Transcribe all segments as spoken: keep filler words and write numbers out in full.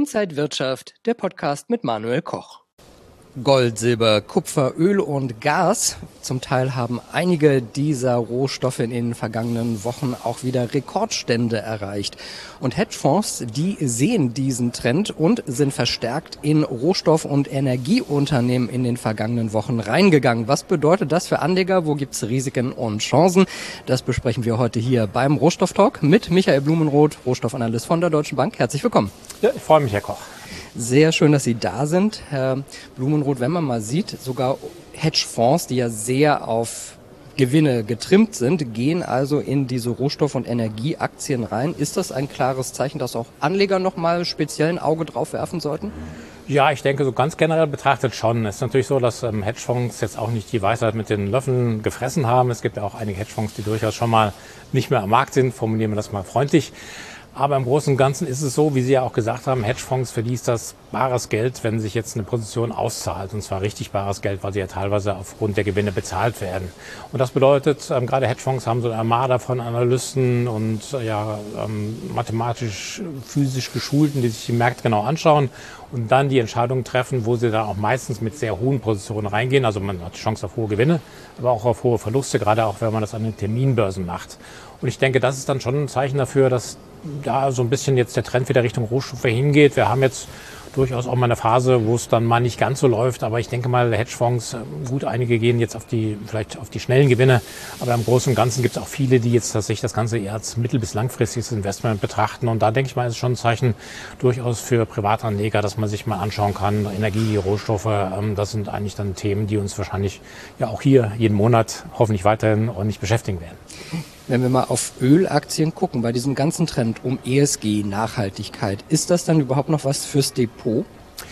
Inside Wirtschaft, der Podcast mit Manuel Koch. Gold, Silber, Kupfer, Öl und Gas. Zum Teil haben einige dieser Rohstoffe in den vergangenen Wochen auch wieder Rekordstände erreicht. Und Hedgefonds, die sehen diesen Trend und sind verstärkt in Rohstoff- und Energieunternehmen in den vergangenen Wochen reingegangen. Was bedeutet das für Anleger? Wo gibt es Risiken und Chancen? Das besprechen wir heute hier beim Rohstofftalk mit Michael Blumenroth, Rohstoffanalyst von der Deutschen Bank. Herzlich willkommen. Ja, ich freue mich, Herr Koch. Sehr schön, dass Sie da sind, Herr Blumenroth. Wenn man mal sieht, sogar Hedgefonds, die ja sehr auf Gewinne getrimmt sind, gehen also in diese Rohstoff- und Energieaktien rein. Ist das ein klares Zeichen, dass auch Anleger noch mal speziell ein Auge drauf werfen sollten? Ja, ich denke, so ganz generell betrachtet schon. Es ist natürlich so, dass ähm, Hedgefonds jetzt auch nicht die Weisheit mit den Löffeln gefressen haben. Es gibt ja auch einige Hedgefonds, die durchaus schon mal nicht mehr am Markt sind, formulieren wir das mal freundlich. Aber im Großen und Ganzen ist es so, wie Sie ja auch gesagt haben, Hedgefonds, für die ist das bares Geld, wenn sich jetzt eine Position auszahlt. Und zwar richtig bares Geld, weil sie ja teilweise aufgrund der Gewinne bezahlt werden. Und das bedeutet, ähm, gerade Hedgefonds haben so eine Armada von Analysten und äh, ja ähm, mathematisch, physisch Geschulten, die sich die Märkte genau anschauen und dann die Entscheidung treffen, wo sie dann auch meistens mit sehr hohen Positionen reingehen. Also man hat die Chance auf hohe Gewinne, aber auch auf hohe Verluste, gerade auch wenn man das an den Terminbörsen macht. Und ich denke, das ist dann schon ein Zeichen dafür, dass da so ein bisschen jetzt der Trend wieder Richtung Rohstoffe hingeht. Wir haben jetzt durchaus auch mal eine Phase, wo es dann mal nicht ganz so läuft. Aber ich denke mal, Hedgefonds, gut, einige gehen jetzt auf die, vielleicht auf die schnellen Gewinne. Aber im Großen und Ganzen gibt es auch viele, die jetzt tatsächlich das Ganze eher als mittel- bis langfristiges Investment betrachten. Und da denke ich mal, ist schon ein Zeichen durchaus für Privatanleger, dass man sich mal anschauen kann. Energie, Rohstoffe, das sind eigentlich dann Themen, die uns wahrscheinlich ja auch hier jeden Monat hoffentlich weiterhin ordentlich beschäftigen werden. Wenn wir mal auf Ölaktien gucken, bei diesem ganzen Trend um E S G, Nachhaltigkeit, ist das dann überhaupt noch was fürs Depot?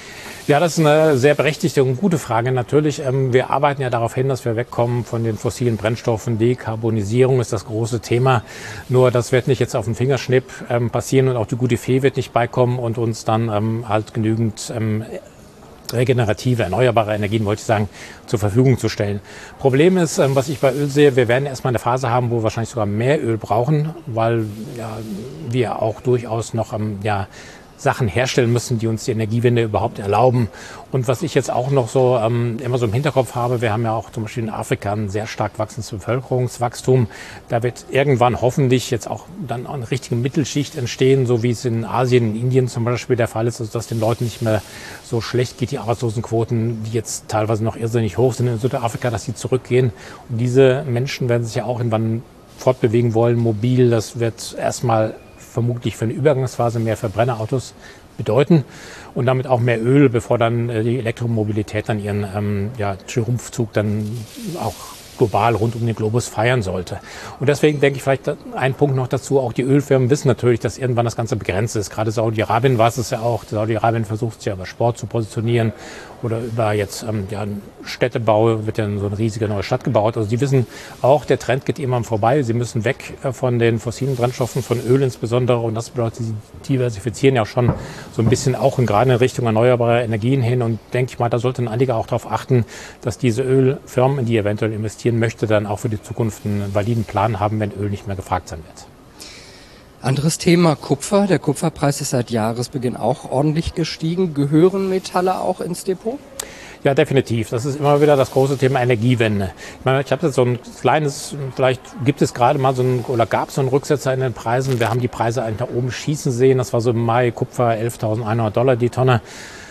Ja, das ist eine sehr berechtigte und gute Frage. Natürlich, ähm, wir arbeiten ja darauf hin, dass wir wegkommen von den fossilen Brennstoffen. Dekarbonisierung ist das große Thema. Nur das wird nicht jetzt auf den Fingerschnipp ähm, passieren und auch die gute Fee wird nicht beikommen und uns dann ähm, halt genügend ähm, regenerative, erneuerbare Energien, wollte ich sagen, zur Verfügung zu stellen. Problem ist, was ich bei Öl sehe, wir werden erstmal eine Phase haben, wo wir wahrscheinlich sogar mehr Öl brauchen, weil ja, wir auch durchaus noch am ja, Sachen herstellen müssen, die uns die Energiewende überhaupt erlauben. Und was ich jetzt auch noch so ähm, immer so im Hinterkopf habe, wir haben ja auch zum Beispiel in Afrika ein sehr stark wachsendes Bevölkerungswachstum. Da wird irgendwann hoffentlich jetzt auch dann eine richtige Mittelschicht entstehen, so wie es in Asien, in Indien zum Beispiel der Fall ist, also dass den Leuten nicht mehr so schlecht geht, die Arbeitslosenquoten, die jetzt teilweise noch irrsinnig hoch sind in Südafrika, dass sie zurückgehen. Und diese Menschen werden sich ja auch irgendwann fortbewegen wollen, mobil. Das wird erstmal vermutlich für eine Übergangsphase mehr Verbrennerautos bedeuten und damit auch mehr Öl, bevor dann äh, die Elektromobilität dann ihren ähm, ja, Triumphzug dann auch global rund um den Globus feiern sollte. Und deswegen denke ich vielleicht ein Punkt noch dazu, auch die Ölfirmen wissen natürlich, dass irgendwann das Ganze begrenzt ist. Gerade Saudi-Arabien war es ja auch. Saudi-Arabien versucht es ja über Sport zu positionieren oder über jetzt ähm, ja, Städtebau, wird ja so eine riesige neue Stadt gebaut. Also die wissen auch, der Trend geht irgendwann vorbei. Sie müssen weg äh, von den fossilen Brennstoffen, von Öl insbesondere. Und das bedeutet, sie diversifizieren ja schon so ein bisschen auch in, gerade in Richtung erneuerbare Energien hin. Und denke ich mal, da sollte ein Anleger auch darauf achten, dass diese Ölfirmen, in die eventuell investieren möchte, dann auch für die Zukunft einen validen Plan haben, wenn Öl nicht mehr gefragt sein wird. Anderes Thema, Kupfer. Der Kupferpreis ist seit Jahresbeginn auch ordentlich gestiegen. Gehören Metalle auch ins Depot? Ja, definitiv. Das ist immer wieder das große Thema Energiewende. Ich meine, ich habe jetzt so ein kleines, vielleicht gibt es gerade mal so ein, oder gab es so einen Rücksetzer in den Preisen. Wir haben die Preise eigentlich nach oben schießen sehen. Das war so im Mai, Kupfer elftausendeinhundert Dollar die Tonne.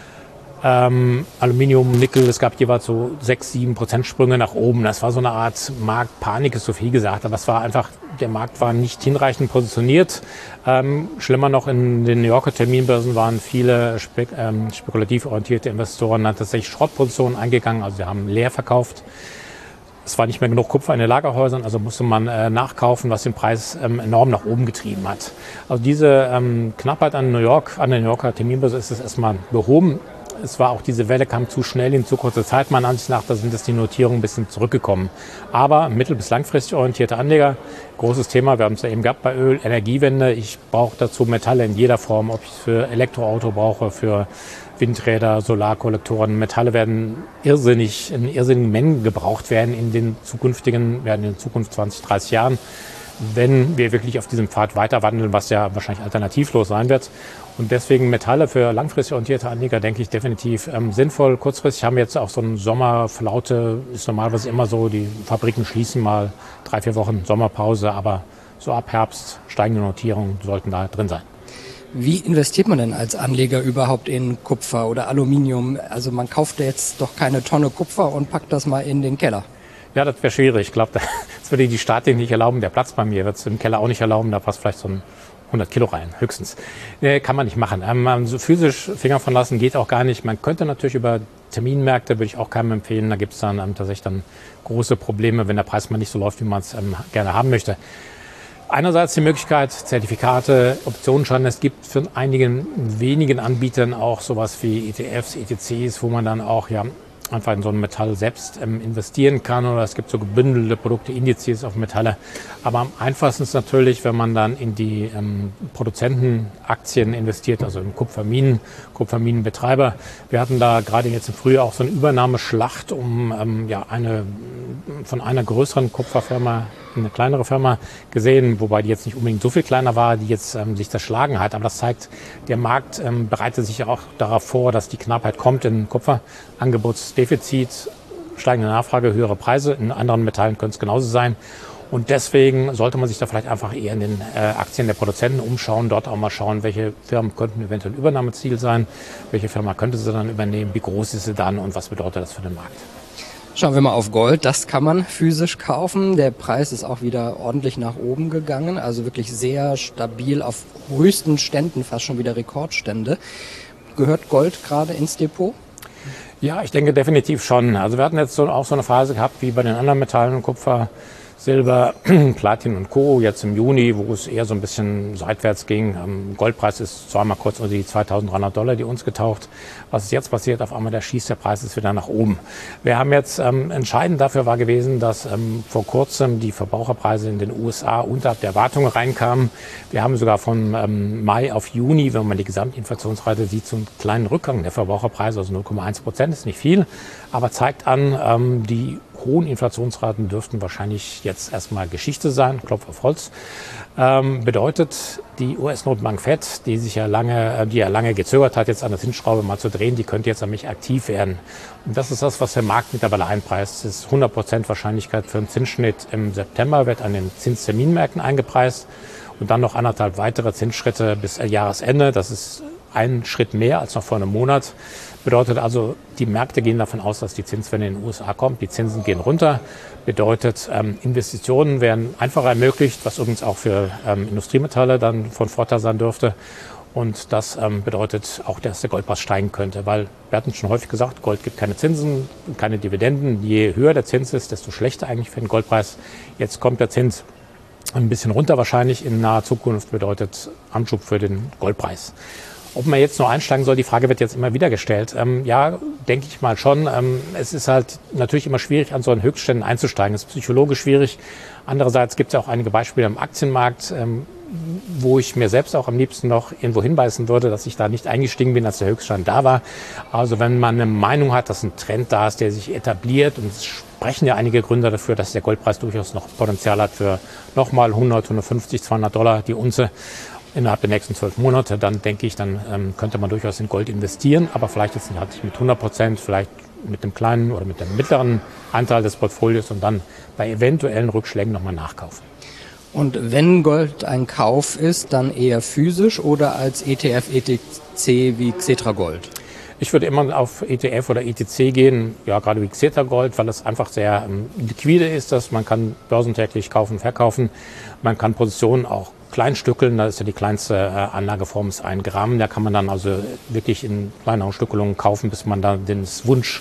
Ähm, Aluminium, Nickel, es gab jeweils so sechs, sieben Prozent Sprünge nach oben. Das war so eine Art Marktpanik, ist so viel gesagt, aber es war einfach, der Markt war nicht hinreichend positioniert. Ähm, schlimmer noch, in den New Yorker Terminbörsen waren viele spek ähm, spekulativ orientierte Investoren dann tatsächlich Schrottpositionen eingegangen, also sie haben leer verkauft. Es war nicht mehr genug Kupfer in den Lagerhäusern, also musste man äh, nachkaufen, was den Preis ähm, enorm nach oben getrieben hat. Also diese ähm, Knappheit an New York, an der New Yorker Terminbörse ist es erstmal behoben. Es war auch, diese Welle kam zu schnell in zu kurzer Zeit, meiner Ansicht nach, da sind jetzt die Notierungen ein bisschen zurückgekommen. Aber mittel- bis langfristig orientierte Anleger, großes Thema, wir haben es ja eben gehabt bei Öl, Energiewende. Ich brauche dazu Metalle in jeder Form, ob ich es für Elektroauto brauche, für Windräder, Solarkollektoren. Metalle werden irrsinnig, in irrsinnigen Mengen gebraucht werden in den zukünftigen, werden in Zukunft zwanzig, dreißig Jahren. wenn wir wirklich auf diesem Pfad weiter wandeln, was ja wahrscheinlich alternativlos sein wird. Und deswegen Metalle für langfristig orientierte Anleger, denke ich, definitiv ähm, sinnvoll. Kurzfristig haben wir jetzt auch so einen Sommerflaute, ist normalerweise immer so, die Fabriken schließen mal drei, vier Wochen Sommerpause, aber so ab Herbst steigende Notierungen sollten da drin sein. Wie investiert man denn als Anleger überhaupt in Kupfer oder Aluminium? Also man kauft jetzt doch keine Tonne Kupfer und packt das mal in den Keller. Ja, das wäre schwierig. Ich glaube, das würde die Statik nicht erlauben. Der Platz bei mir wird es im Keller auch nicht erlauben. Da passt vielleicht so ein hundert Kilo rein, höchstens. Nee, kann man nicht machen. Ähm, so physisch Finger von lassen geht auch gar nicht. Man könnte natürlich über Terminmärkte, würde ich auch keinem empfehlen. Da gibt es dann ähm, tatsächlich dann große Probleme, wenn der Preis mal nicht so läuft, wie man es ähm, gerne haben möchte. Einerseits die Möglichkeit, Zertifikate, Optionsscheine. Es gibt für einigen wenigen Anbietern auch sowas wie E T Fs, E T Cs, wo man dann auch ja einfach in so ein Metall selbst ähm, investieren kann, oder es gibt so gebündelte Produkte, Indizes auf Metalle. Aber am einfachsten ist natürlich, wenn man dann in die ähm, Produzentenaktien investiert, also in Kupferminen, Kupferminenbetreiber. Wir hatten da gerade jetzt im Frühjahr auch so eine Übernahmeschlacht um ähm, ja eine von einer größeren Kupferfirma eine kleinere Firma gesehen, wobei die jetzt nicht unbedingt so viel kleiner war, die jetzt ähm, sich zerschlagen hat. Aber das zeigt, der Markt ähm, bereitet sich ja auch darauf vor, dass die Knappheit kommt in Kupfer. Angebotsdefizit, steigende Nachfrage, höhere Preise. In anderen Metallen könnte es genauso sein. Und deswegen sollte man sich da vielleicht einfach eher in den äh, Aktien der Produzenten umschauen, dort auch mal schauen, welche Firmen könnten eventuell ein Übernahmeziel sein, welche Firma könnte sie dann übernehmen, wie groß ist sie dann und was bedeutet das für den Markt. Schauen wir mal auf Gold. Das kann man physisch kaufen. Der Preis ist auch wieder ordentlich nach oben gegangen. Also wirklich sehr stabil auf höchsten Ständen, fast schon wieder Rekordstände. Gehört Gold gerade ins Depot? Ja, ich denke definitiv schon. Also wir hatten jetzt so, auch so eine Phase gehabt wie bei den anderen Metallen, Kupfer, Silber, Platin und Co. jetzt im Juni, wo es eher so ein bisschen seitwärts ging. Ähm, Goldpreis ist zweimal kurz unter die zweitausenddreihundert Dollar die uns getaucht. Was ist jetzt passiert? Auf einmal, der schießt der Preis ist wieder nach oben. Wir haben jetzt, ähm, entscheidend dafür war gewesen, dass ähm, vor kurzem die Verbraucherpreise in den U S A unterhalb der Erwartungen reinkamen. Wir haben sogar von ähm, Mai auf Juni, wenn man die Gesamtinflationsrate sieht, so einen kleinen Rückgang der Verbraucherpreise, also null Komma eins Prozent, ist nicht viel, aber zeigt an, ähm, die hohen Inflationsraten dürften wahrscheinlich jetzt erstmal Geschichte sein, Klopf auf Holz. Ähm, bedeutet, die U S-Notenbank Fed, die sich ja lange, die ja lange gezögert hat, jetzt an der Zinsschraube mal zu drehen, die könnte jetzt nämlich aktiv werden. Und das ist das, was der Markt mittlerweile einpreist. Es ist hundert Prozent Wahrscheinlichkeit für einen Zinsschnitt im September, wird an den Zinsterminmärkten eingepreist. Und dann noch anderthalb weitere Zinsschritte bis Jahresende. Das ist ein Schritt mehr als noch vor einem Monat. Bedeutet also, die Märkte gehen davon aus, dass die Zinswende in den U S A kommt. Die Zinsen gehen runter. Bedeutet, ähm, Investitionen werden einfacher ermöglicht, was übrigens auch für ähm, Industriemetalle dann von Vorteil sein dürfte. Und das ähm, bedeutet auch, dass der Goldpreis steigen könnte. Weil wir hatten schon häufig gesagt, Gold gibt keine Zinsen, keine Dividenden. Je höher der Zins ist, desto schlechter eigentlich für den Goldpreis. Jetzt kommt der Zins ein bisschen runter wahrscheinlich in naher Zukunft, bedeutet Anschub für den Goldpreis. Ob man jetzt nur einsteigen soll, die Frage wird jetzt immer wieder gestellt. Ähm, ja, denke ich mal schon. Ähm, es ist halt natürlich immer schwierig, an so einen Höchstständen einzusteigen. Es ist psychologisch schwierig. Andererseits gibt es ja auch einige Beispiele am Aktienmarkt, ähm, wo ich mir selbst auch am liebsten noch irgendwo hinbeißen würde, dass ich da nicht eingestiegen bin, als der Höchststand da war. Also wenn man eine Meinung hat, dass ein Trend da ist, der sich etabliert, und es sprechen ja einige Gründer dafür, dass der Goldpreis durchaus noch Potenzial hat für nochmal hundert, hundertfünfzig, zweihundert Dollar die Unze innerhalb der nächsten zwölf Monate, dann denke ich, dann ähm, könnte man durchaus in Gold investieren, aber vielleicht jetzt nicht mit hundert Prozent, vielleicht mit einem kleinen oder mit einem mittleren Anteil des Portfolios und dann bei eventuellen Rückschlägen nochmal nachkaufen. Und wenn Gold ein Kauf ist, dann eher physisch oder als E T F, E T C wie Xetra Gold? Ich würde immer auf E T F oder E T C gehen, ja gerade wie Xetra Gold, weil es einfach sehr ähm, liquide ist, dass man kann börsentäglich kaufen, verkaufen, man kann Positionen auch kleinstückeln, da ist ja die kleinste äh, Anlageform ist ein Gramm, da kann man dann also wirklich in kleineren Stückelungen kaufen, bis man dann den Wunsch,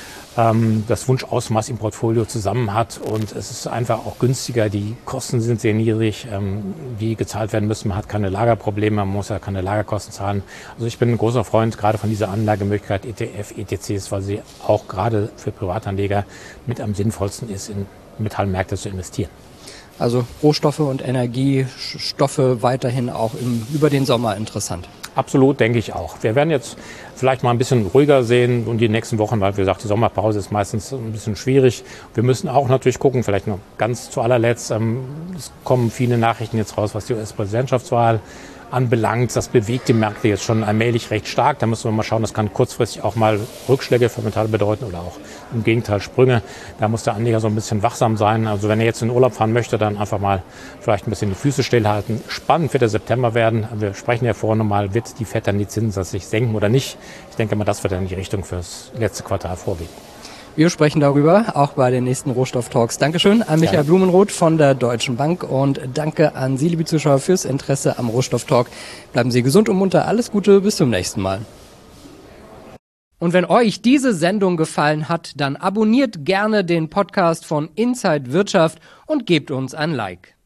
ähm, das Wunschausmaß im Portfolio zusammen hat, und es ist einfach auch günstiger, die Kosten sind sehr niedrig, ähm, die gezahlt werden müssen, man hat keine Lagerprobleme, man muss ja keine Lagerkosten zahlen. Also ich bin ein großer Freund gerade von dieser Anlagemöglichkeit E T F, E T Cs, weil sie auch gerade für Privatanleger mit am sinnvollsten ist, in Metallmärkte zu investieren. Also Rohstoffe und Energiestoffe weiterhin auch im, über den Sommer interessant. Absolut, denke ich auch. Wir werden jetzt vielleicht mal ein bisschen ruhiger sehen und die nächsten Wochen, weil wie gesagt, die Sommerpause ist meistens ein bisschen schwierig. Wir müssen auch natürlich gucken, vielleicht noch ganz zu allerletzt, ähm, es kommen viele Nachrichten jetzt raus, was die U S-Präsidentschaftswahl anbelangt. Das bewegt die Märkte jetzt schon allmählich recht stark. Da müssen wir mal schauen, das kann kurzfristig auch mal Rückschläge für Metalle bedeuten oder auch im Gegenteil Sprünge. Da muss der Anleger so ein bisschen wachsam sein. Also wenn er jetzt in den Urlaub fahren möchte, dann einfach mal vielleicht ein bisschen die Füße stillhalten. Spannend wird der September werden. Wir sprechen ja vorhin nochmal, wird die Fed dann die Zinsen sich senken oder nicht. Ich denke mal, das wird dann in die Richtung fürs letzte Quartal vorgehen. Wir sprechen darüber, auch bei den nächsten Rohstoff-Talks. Dankeschön an Michael ja. Blumenroth von der Deutschen Bank und danke an Sie, liebe Zuschauer, fürs Interesse am Rohstoff-Talk. Bleiben Sie gesund und munter. Alles Gute, bis zum nächsten Mal. Und wenn euch diese Sendung gefallen hat, dann abonniert gerne den Podcast von Inside Wirtschaft und gebt uns ein Like.